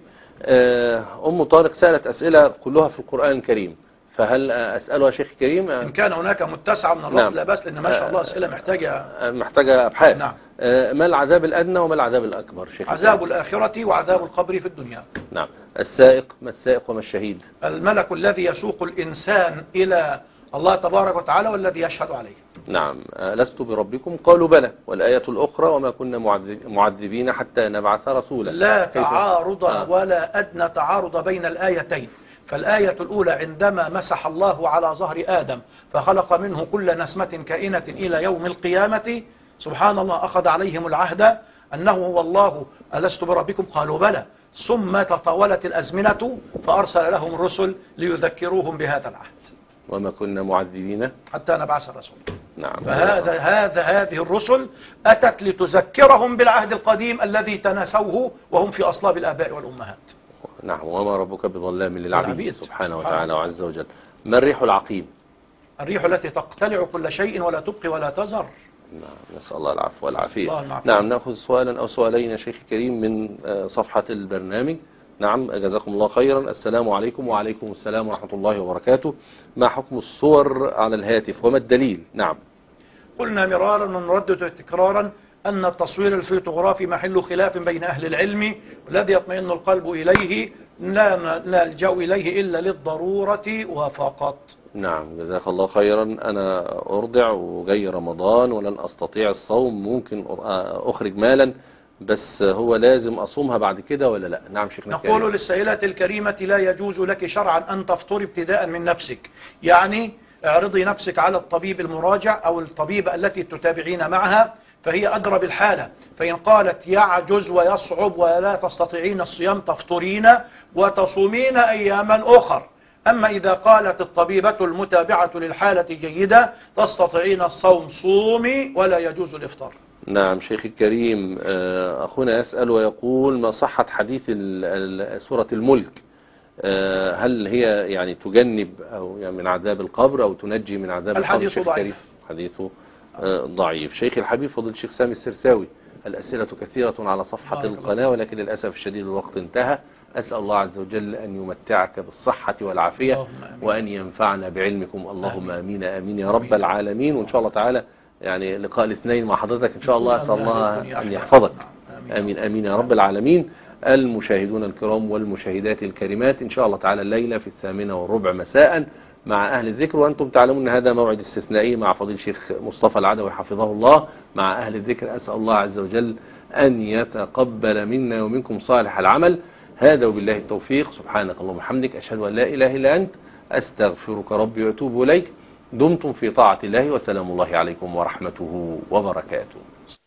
أم طارق سألت أسئلة كلها في القرآن الكريم، فهل أسألها شيخ الكريم؟ إن كان هناك متسعة من الوقت. نعم. لا بأس، لأن ما شاء الله أسئلة محتاجة محتاجة أبحاث. نعم. ما العذاب الأدنى وما العذاب الأكبر شيخ؟ عذاب الآخرة وعذاب القبر في الدنيا. نعم. السائق، ما السائق وما الشهيد؟ الملك الذي يسوق الإنسان إلى الله تبارك وتعالى والذي يشهد عليه. نعم. لست بربكم قالوا بلى، والآية الأخرى وما كنا معذبين حتى نبعث رسولا. لا تعارض آه. ولا أدنى تعارض بين الآيتين. فالآية الأولى عندما مسح الله على ظهر آدم فخلق منه كل نسمة كائنة إلى يوم القيامة، سبحان الله، أخذ عليهم العهد أنه هو الله ألست بربكم قالوا بلى، ثم تطاولت الأزمنة فأرسل لهم الرسل ليذكروهم بهذا العهد. وما كنا معذبين حتى نبعث الرسول. نعم. فهذا هذا هذه الرسل أتت لتذكرهم بالعهد القديم الذي تناسوه وهم في أصلاب الآباء والأمهات. نعم. وما ربك بظلام للعبيد سبحانه وتعالى وعز وجل. ما الريح العقيم؟ الريح التي تقتلع كل شيء ولا تبقي ولا تذر. نعم. نسأل الله العفو والعافية. نعم. نأخذ سؤالا أو سؤالين يا شيخ الكريم من صفحة البرنامج. نعم. جزاكم الله خيرا. السلام عليكم. وعليكم السلام ورحمة الله وبركاته. ما حكم الصور على الهاتف وما الدليل؟ نعم. قلنا مرارا ونردد تكرارا أن التصوير الفوتوغرافي محل خلاف بين أهل العلم، والذي يطمئن القلب إليه لا نلجأ إليه إلا للضرورة وفقط. نعم. جزاك الله خيرا. أنا أرضع وجاي رمضان ولن أستطيع الصوم، ممكن أخرج مالا، بس هو لازم أصومها بعد كده ولا لا؟ نعم شيخنا. نقول للسائلة الكريمة لا يجوز لك شرعا أن تفطر ابتداء من نفسك، يعني اعرضي نفسك على الطبيب المراجع أو الطبيبة التي تتابعين معها، فهي أدرى بالحالة. فإن قالت يعجز ويصعب ولا تستطيعين الصيام تفطرين وتصومين أياما أخر. أما إذا قالت الطبيبة المتابعة للحالة جيدة تستطيعين الصوم صومي ولا يجوز الإفطار. نعم شيخ الكريم. أخونا يسأل ويقول ما صحة حديث سورة الملك؟ هل هي يعني تجنب أو يعني من عذاب القبر أو تنجي من عذاب القبر؟ الحديث ضعيف. حديثه ضعيف. شيخ الحبيب فضل الشيخ سامي السرساوي، الأسئلة كثيرة على صفحة القناة ولكن للأسف الشديد الوقت انتهى. أسأل الله عز وجل أن يمتعك بالصحة والعافية وأن ينفعنا بعلمكم. اللهم آمين آمين يا رب العالمين. وإن شاء الله تعالى يعني لقاء الاثنين مع حضرتك إن شاء الله. أسأل الله أن يحفظك. آمين آمين يا رب العالمين. المشاهدون الكرام والمشاهدات الكريمات، إن شاء الله تعالى الليلة في الثامنة والربع مساء مع أهل الذكر، وأنتم تعلمون هذا موعد استثنائي مع فضيل الشيخ مصطفى العدوي حفظه الله مع أهل الذكر. أسأل الله عز وجل أن يتقبل منا ومنكم صالح العمل. هذا وبالله التوفيق. سبحانك اللهم وبحمدك، أشهد أن لا إله إلا أنت، أستغفرك ربي وأتوب إليك. دمتم في طاعة الله، وسلام الله عليكم ورحمته وبركاته.